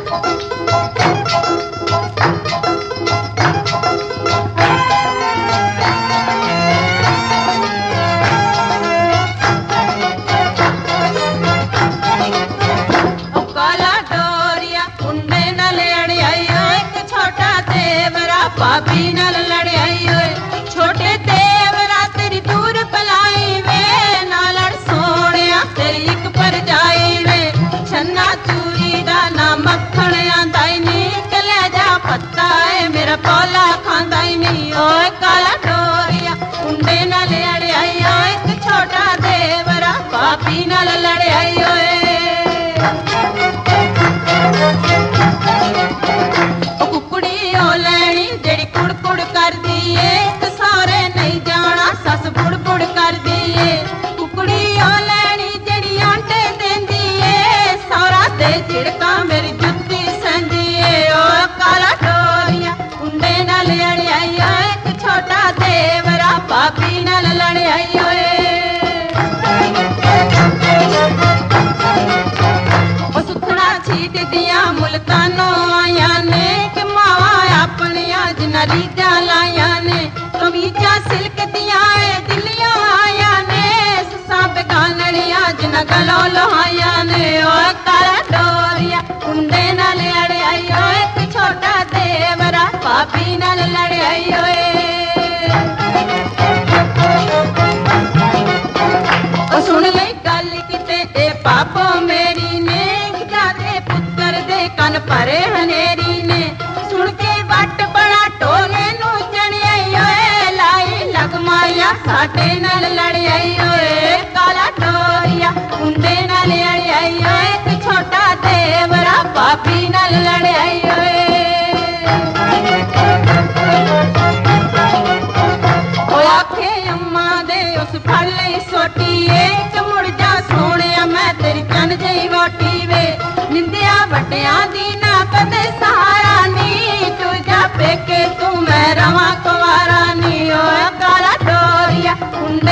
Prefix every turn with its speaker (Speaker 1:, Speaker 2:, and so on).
Speaker 1: भाभी नाल लड़ाई होए छोटे देवरा तेरी दूर पलाई वे ना लड़ सोनिया तेरी एक पर जाई वे छन्ना चूरी दा ना मक्खन आंदा ही नी कले जा पत्ता है मेरा पौला खांदा ही नी ओए काला डोरिया कुंडे नाल लड़ाई होए एक छोटा देवरा भाभी नाल लड़ाई होए झिड़का मेरी जुत्ती संदी ओ काला डोरिया कुंडे नाल लड़ाई एक छोटा देवरा भाभी नाल लड़ाई होए ओ सुथना छीट दिया मुल्तानों आया ने कि मावा अपनिया जना रीजा लाया ने कमीजा सिल्क दिया दिलिया आया ने ससा बेगानड़िया जना गलों लोहाया ने ओ काला कुंडे नाल लड़ाई होए एक छोटा देवरा भाभी नाल लड़ाई होए ओ सुन ले गल किते ए पापो मेरी ने जादे पुत्तर दे कन भरे हनेरी ने सुन के वट बड़ा टोले नू चढ़ाई होए लाई लग माया साडे नाल लड़ाई होए काला डोरिया कुंडे नाल लड़ाई होए एक छोटा देवरा भाभी नाल लड़ाई होए ओ आखे अम्मा दे उस फड़ लई सोटी एक मुड़ जा सोनिया मैं तेरी चन जई वोटी वे निंदिया वड्डिया दी ना कदे सहारा नी तू जा पेके तू मैं रवां कुवारा नी ओ काला डोरिया